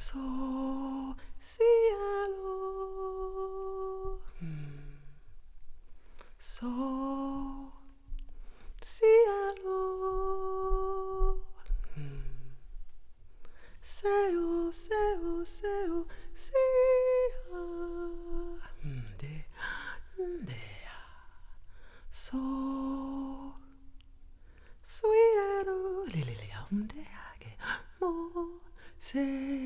So cielo. So cielo. Seo, seo, seo, sia. De, dea. So sweet, lily, deage, mo, se.